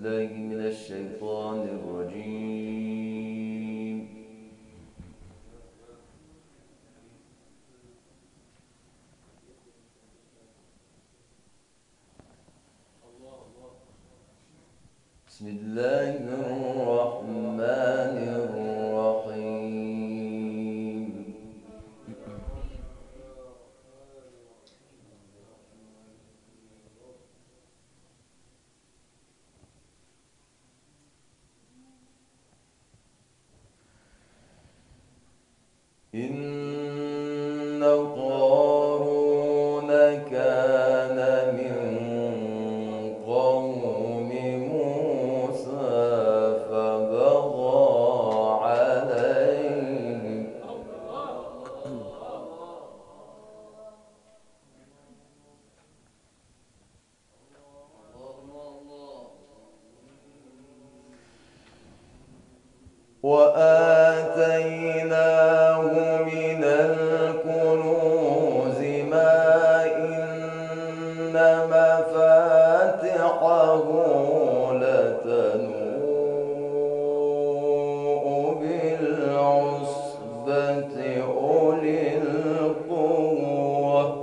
بالله من الشيطان الرجيم. بسم الله الرحمن الرحيم. إن قارون كان من قوم موسى فبغى عليهم وآتيناه من الكنوز ما إن مفاتحه لتنوء بالعصبة أولي القوة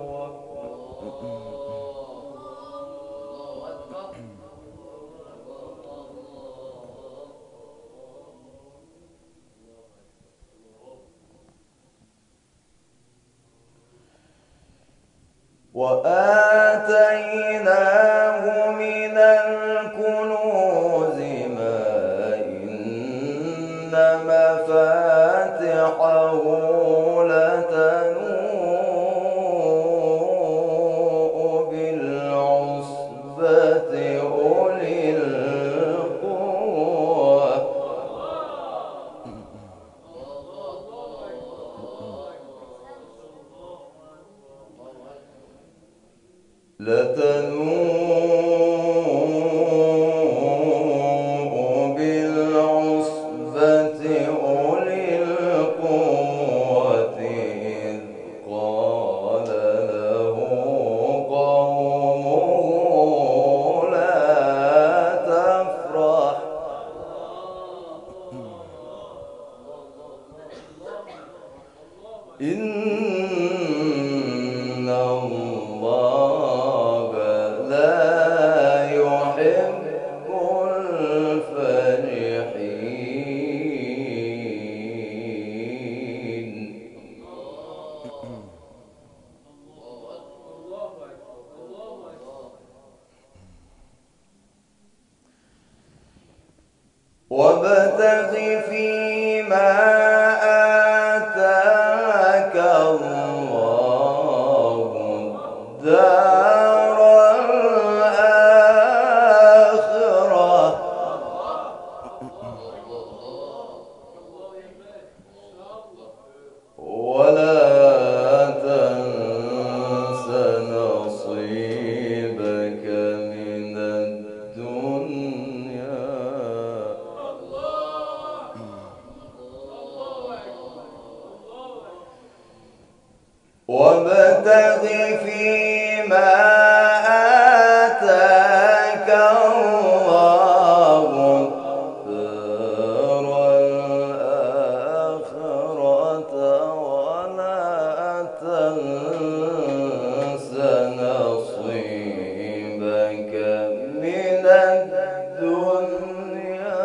وآتيناه من الكنوز ما إن مفاتحه لتنوء بالعصبة أولي القوة لتنوء بالعصبة أولي القوة إذ قال له قومه لا تفرح إن الله لا يحب الفرحين. وابتغ فيما آتاك الله الدار الآخرة ولا تنس نصيبك من الدنيا وابتغ فيما آتاك الله الدار الآخرة ولا تنس نصيبك من الدنيا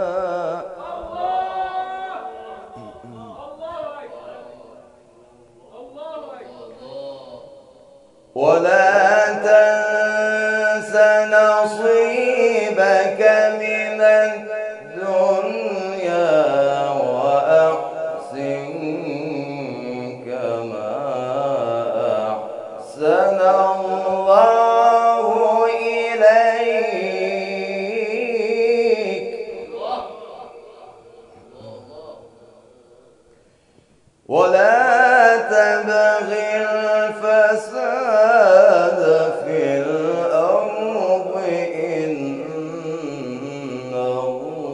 ولا تنس نصيبك من الدنيا وأحسن كما أحسن الله إليك ولا تبغ الفساد في الأرض إن الله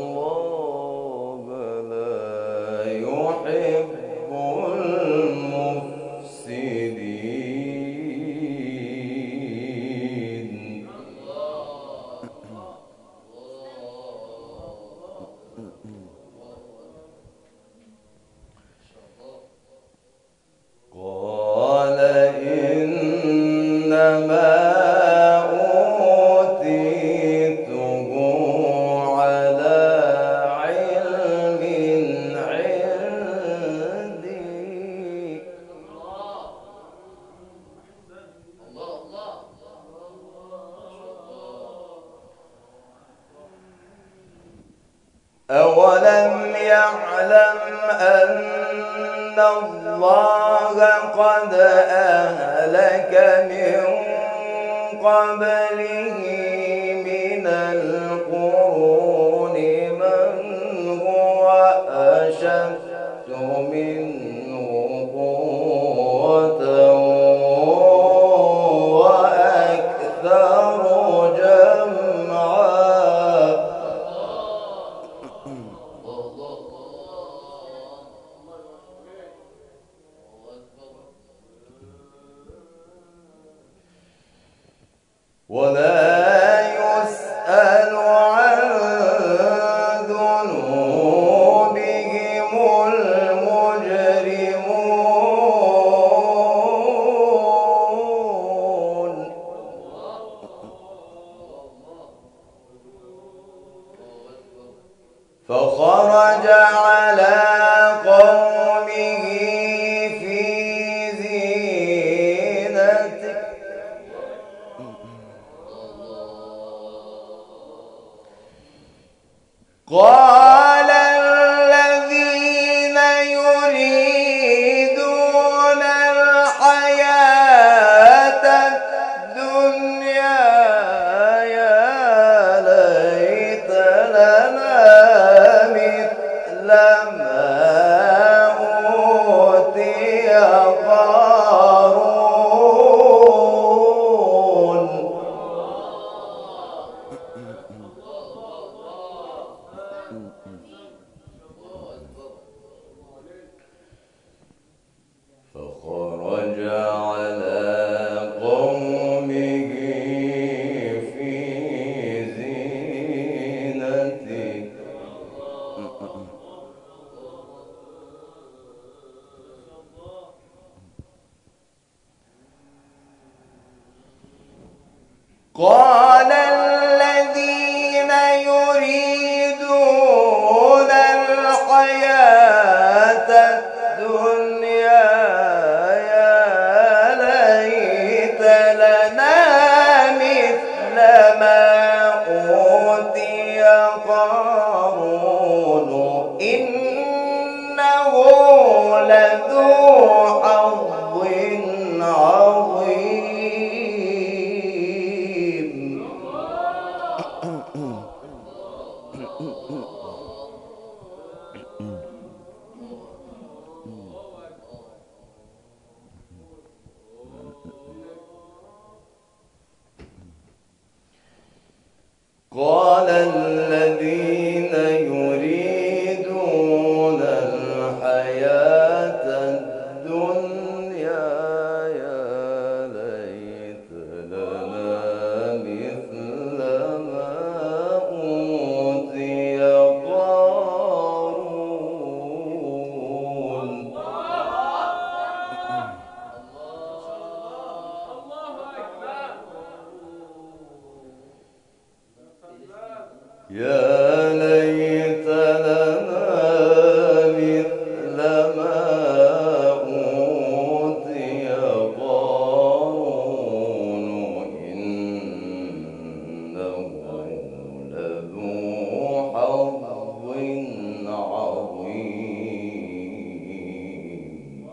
أولم يعلم أن الله قد أهلك من قبله من القرون من هو أشد منه قوة وأكثر جمعا. ولا يسأل عن ذنوبهم المجرمون. فخرج على قومه في زينته قال الذين يريدون الحياة الدنيا يا ليت لنا مثل ما أوتي قارون. فخرج على قومه في زينته قال الذين يريدون الحياة الدنيا يا ليت لنا مثل ما أوتي قارون إنه لذو حظ عظيم. قال الذين يريدون الحياة الدنيا يا ليت لنا مثل ما أوتي قارون. يا ليت لنا مثل ما أوتي قارون إنه لذو حظ عظيم.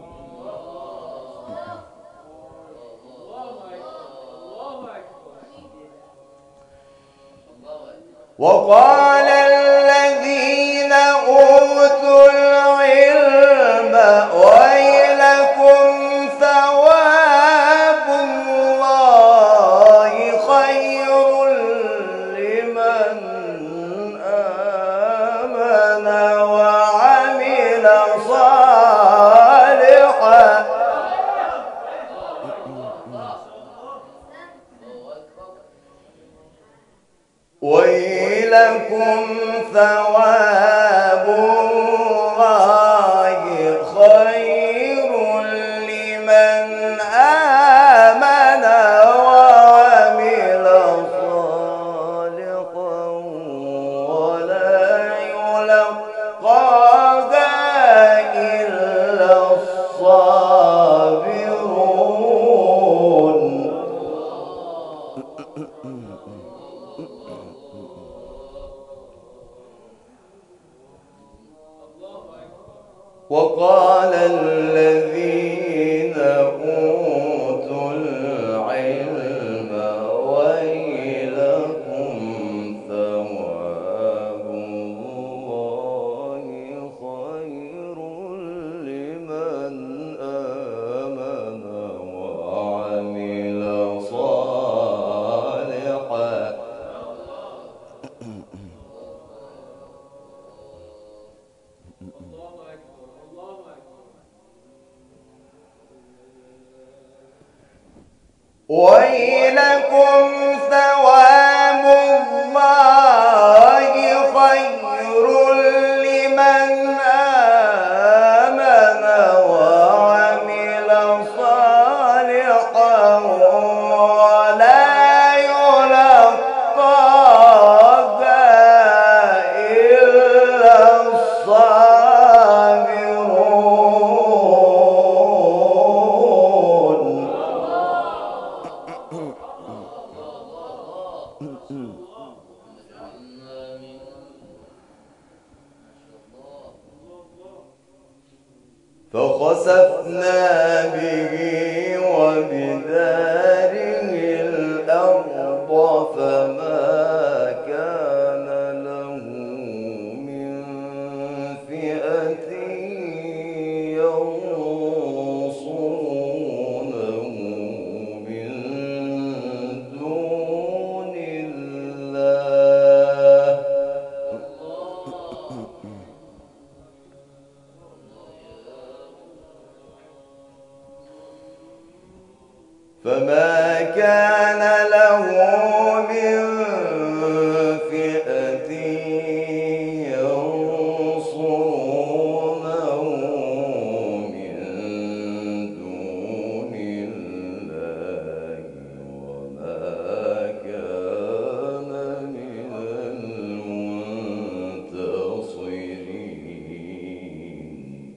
وقال الذين أوتوا العلم ويلكم ثواب الله خير لمن آمن وعمل صالحا ويلكم ثواب الله خير لمن آمن وعمل صالحا ولا يلقاها إلا الصابرون. وقال الذين أوتوا العلم ويلكم ثواب الله خير لمن آمن وعمل صالحا. ويلكم ثواب الله خير لمن آمن وعمل صالحا ولا يلقاها إلا الصابرون. فخسفنا به وبداره الأرض فما كان له من فئة ينصرونه من دون الله. فما كان له من فئة ينصرونه من دون الله وما كان من المنتصرين.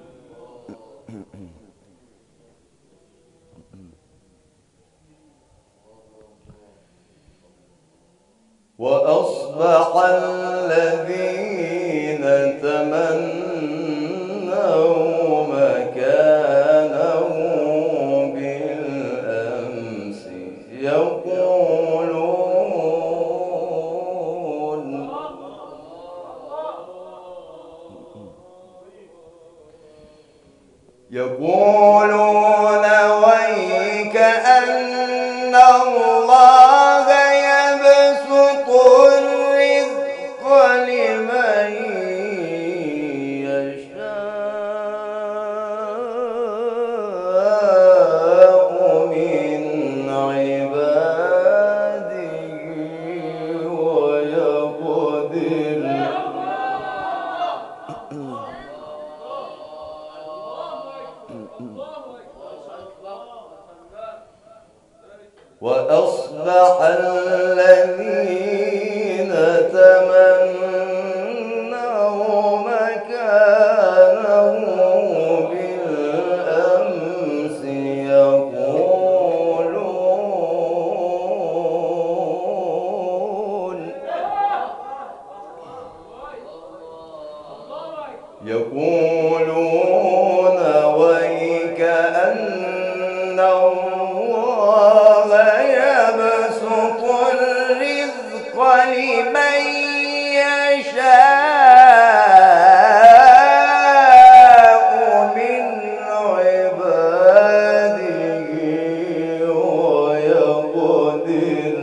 وأصبح الذين تمنوا مكانه بالأمس يقولون ويك أن الله يبسط الرزق لمن يشاء من عباده ويقدر. وأصبح الذين تمنوا مكانه بالأمس يقولون ويك أن الله يبسط الرزق لمن يشاء من عباده ويقدر.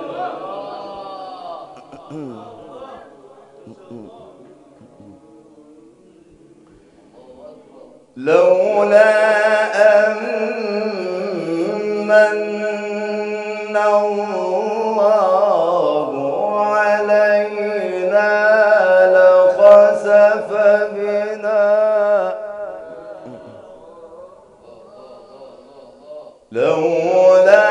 لولا أمن الله علينا لخسف بنا لولا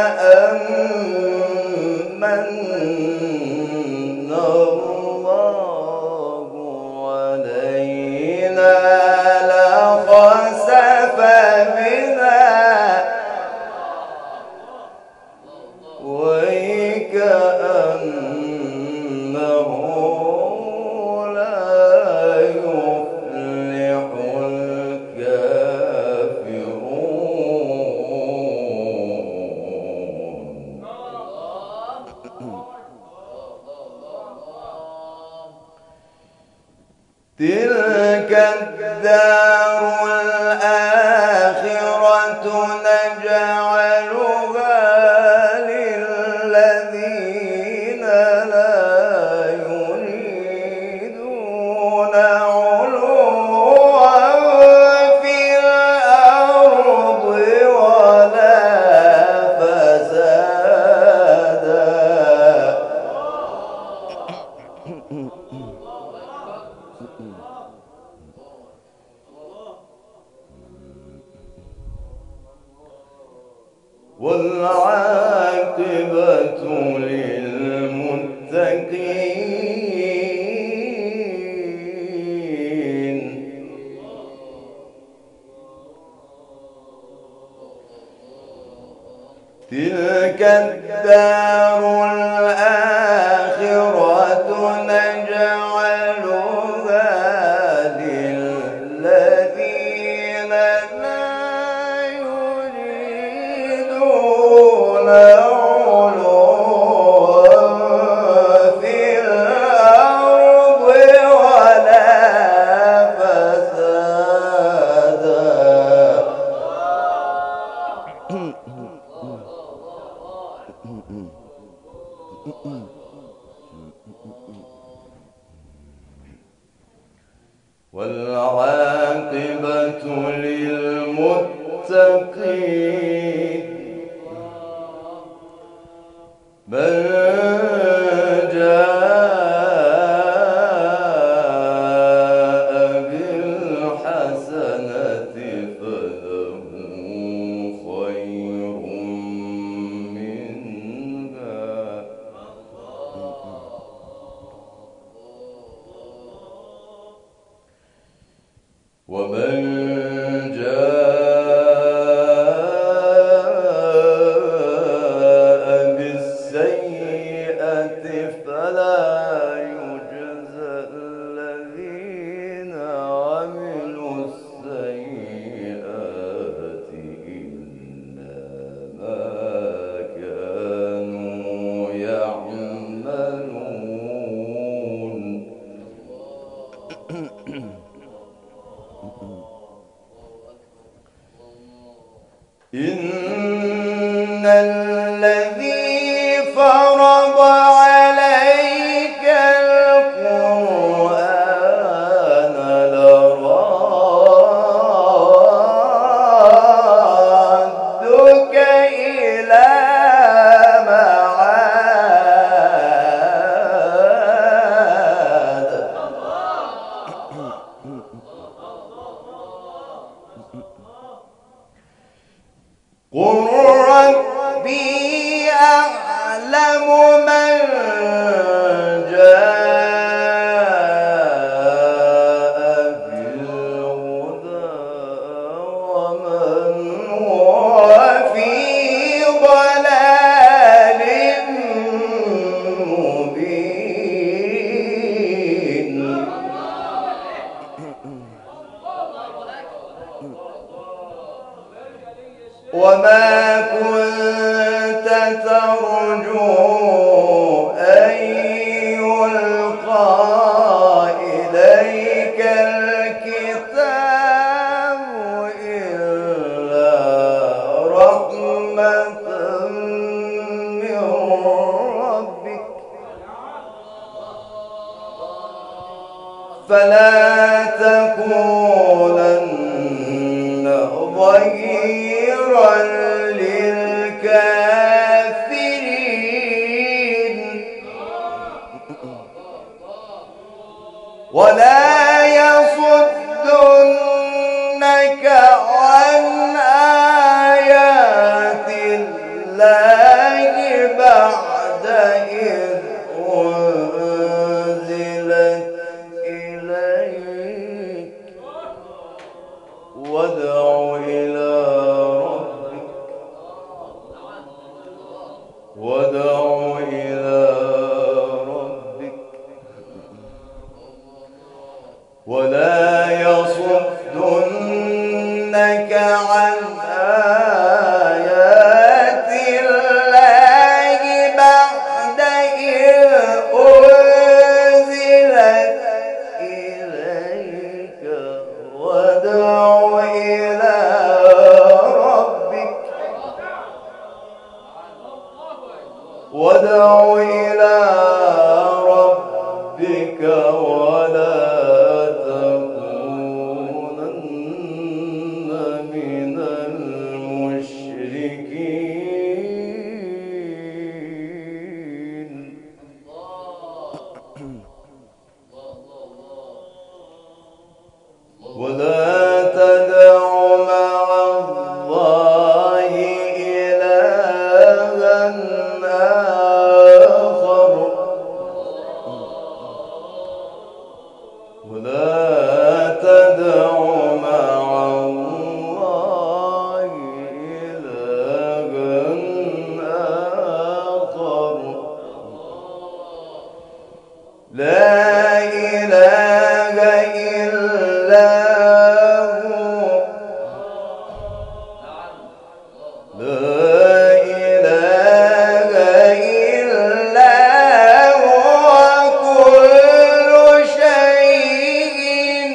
أمن الله علينا لخسف تلك الدار الآخرة نجعلها للذين لا يريدون علوا في الأرض ولا فسادا. والعاقبة للمتقين. تلك الدار الآخرة نجعلها للذين لا يريدون علوا في الأرض ولا فسادا. والعاقبة للمتقين. من جاء بالحسنة فله خير منها ومن جاء بالسيئة فلا يجزى الذين عملوا السيئات إلا ما كانوا يعملون. إن الذي فرض عليك القرآن لرادك إلى معاد. قل ربي أعلم من جاء بالهدى ومن هو في ضلال مبين. وما كنت ترجو أن يلقى إليك الكتاب إلا رحمة من ربك فلا تكونن ظهيرا للكافرين. ولا يصدنك عن آيات الله بعد إذ أنزلت إليك. وادع إلى ربك ولا يصدنك عن آيات الله بعد إذ أنزلت إليك. ولا تكونن من المشركين. ولا تدع مع الله إلها آخر. ولا تدع مع الله إلها آخر. لا إله إلا هو. لا إله إلا هو. كل شيء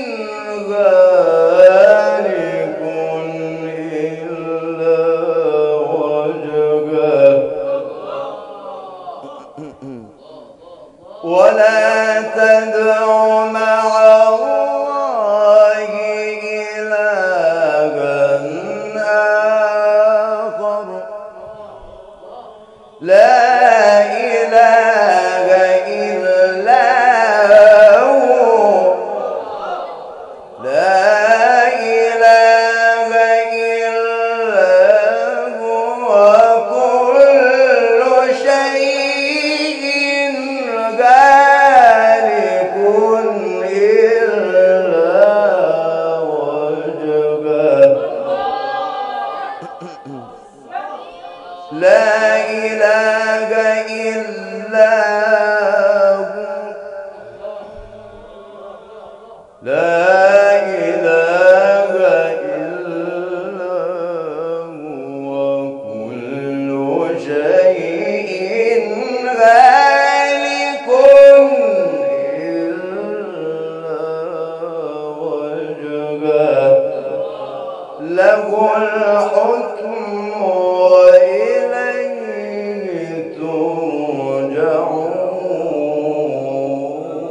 هالك إلا وجهه. ولا تدع مع الله إلها آخر. لا إله إلا هو. لا إله إلا هو. كل شيء هالك إلا وجهه. لا إله إلا هو. لا إله إلا هو. كل شيء هالك إلا وجهه. له الحكم وإليه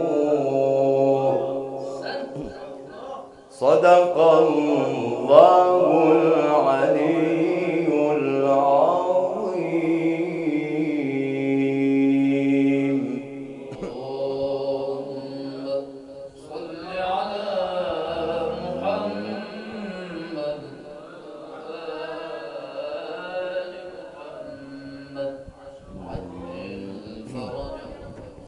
ترجعون. صدق الله